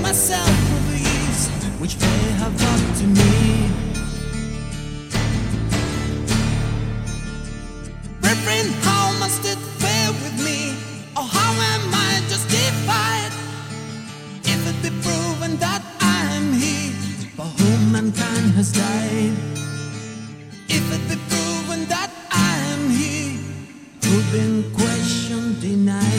myself for these which they have done to me. Brethren, how must it fare with me? Or how am I justified? If it be proven that I am he for whom mankind has died. If it be proven that I am he who've been questioned, denied.